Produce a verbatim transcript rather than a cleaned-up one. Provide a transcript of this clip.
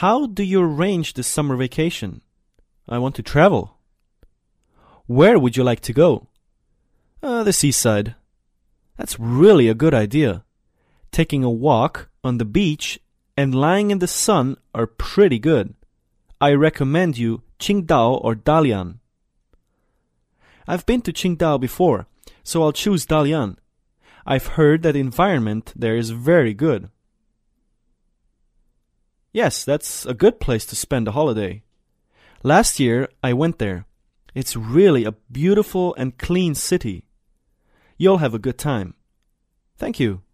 How do you arrange this summer vacation? I want to travel. Where would you like to go? Uh, the seaside. That's really a good idea. Taking a walk on the beach and lying in the sun are pretty good. I recommend you Qingdao or Dalian. I've been to Qingdao before, so I'll choose Dalian. I've heard that the environment there is very good. Yes, that's a good place to spend a holiday. Last year I went there. It's really a beautiful and clean city. You'll have a good time. Thank you.